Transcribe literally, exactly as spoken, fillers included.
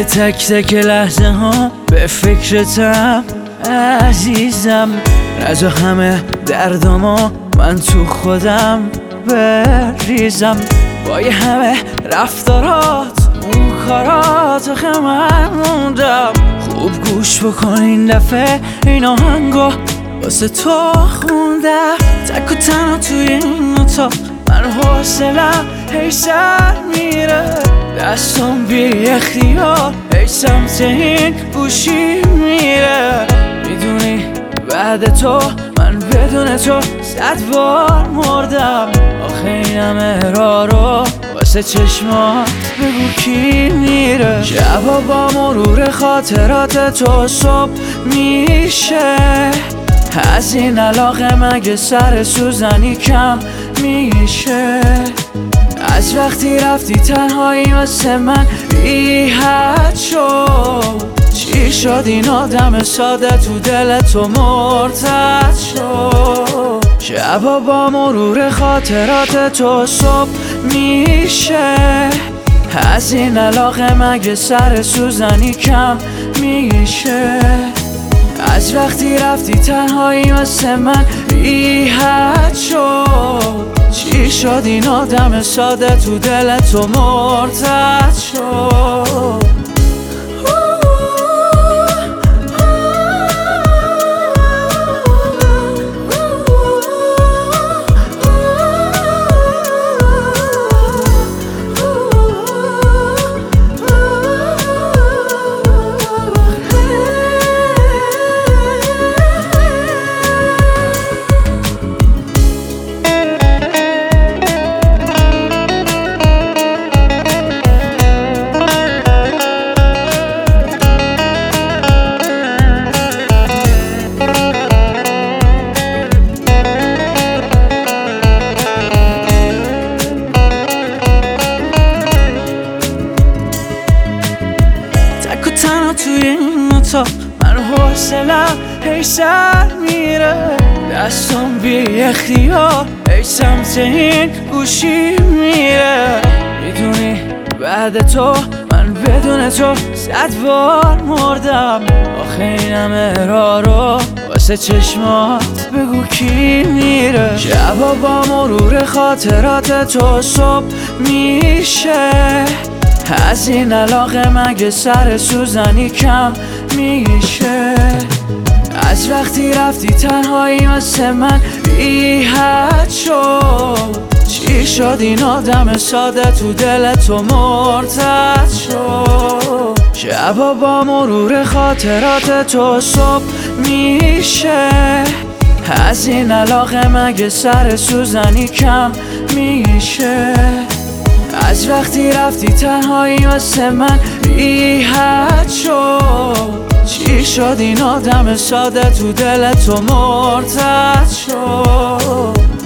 توی تک تک لحظه ها به فکرتم عزیزم. از همه دردما من تو خودم بریزم. با یه همه رفتارات اون کارات آخه من موندم. خوب گوش بکن این دفعه این آهنگو واسه تو خوندم. تک و تنها توی این اتاق من حوصلم هی سر میره. دستم بی اختیار هی سمت این گوشی میره. میدونی بعد تو من بدون تو صد بار مردم. آخه این همه راه رو واسه چشمات بگو کی میره. شبا با مرور خاطرات تو صبح میشه. از این علاقه مگه سر سوزنی کم میشه. از وقتی رفتی تنهایی واسه من بی حد شد. چی شد این آدم ساده تو دل تو مرتد شد. شبا با مرور خاطرات تو صبح میشه. از این علاقه مگه سر سوزنی کم میشه. از وقتی رفتی تنهایی واسه من بی حد شد. چی شد این آدم ساده تو دل تو مرتد شد. توی این اتاق من حوصلم هی سر میره. دستم بی اختیار هی سمت این گوشی میره. میدونی بعد تو من بدون تو صد بار مردم. آخه این همه راه رو واسه چشمات بگو کی میره. شبا با مرور خاطرات تو صبح میشه. از این علاقه مگه سر سوزنی کم میشه. از وقتی رفتی تنهایی واسه من بی حد شد. چی شد این آدم ساده تو دل تو مرتد شد. شبا با مرور خاطرات تو صبح میشه. از این علاقه مگه سر سوزنی کم میشه. از وقتی رفتی تنهایی واسه من بی حد شد. چی شد این آدم ساده تو دل تو مرتد شد.